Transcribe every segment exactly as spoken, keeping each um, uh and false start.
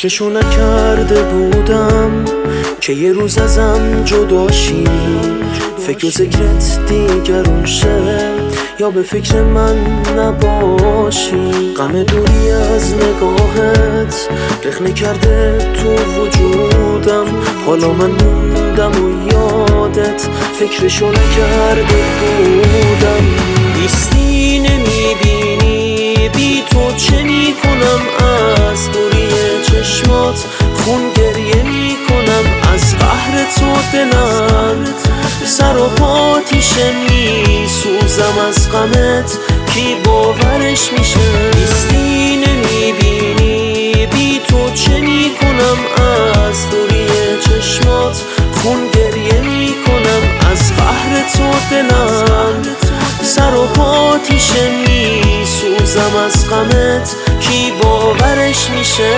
فکرشو نکرده بودم که یه روز ازم جداشی، فکر و ذکرت دیگرون شه یا به فکر من نباشی. غم دوری از نگاهت رخنه کرده تو وجودم، حالا من موندم و یادت فکرشو نکرده بودم. نیستی نمیبینی بی تو چه میکنم، از دوری چشمات خون گریه میکنم. از قهر تو دلم سر و پا تیشه میسوزم، از غمت کی باورش میشه. نیستی نمیبینی بی تو چه میکنم، از دوری چشمات خون گریه میکنم. از قهر تو دلم سر و پا تیشه میسوزم، از غمت کی باورش میشه.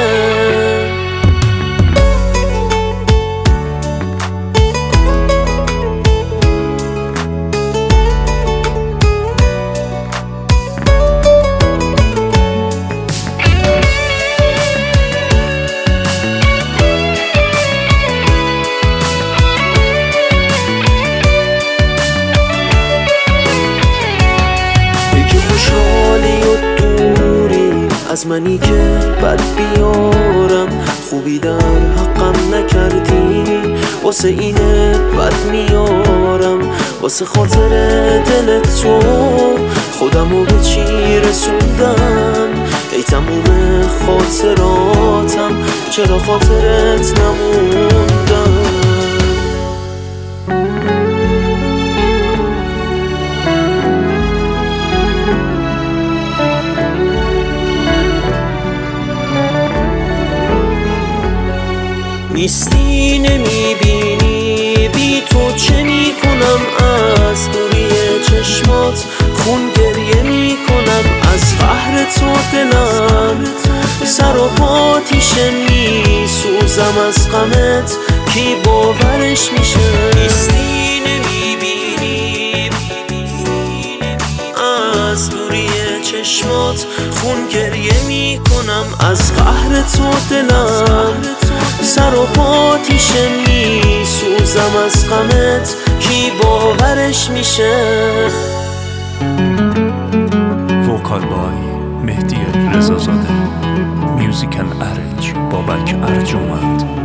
خوشحالی و دوری از منی که بد بیارم، خوبی در حقم نکردی واسه اینه بد میارم. واسه خاطر دل تو خودمو به چی رسوندم، ای تموم خاطراتم چرا خاطرت نموندم. نیستی نمیبینی بی تو چه میکنم، از دوری چشمات خون گریه میکنم. از قهر تو دلم سر و پا تیشه میسوزم، از غمت کی باورش میشه. نیستی نمیبینی از دوری چشمات خون گریه میکنم. از قهر تو دلم سر و پا تیشه میسوزم، از غمت کی باورش میشه. وکال بای مهدی رضازاده، میوزیکال ارنج بابک ارجمند.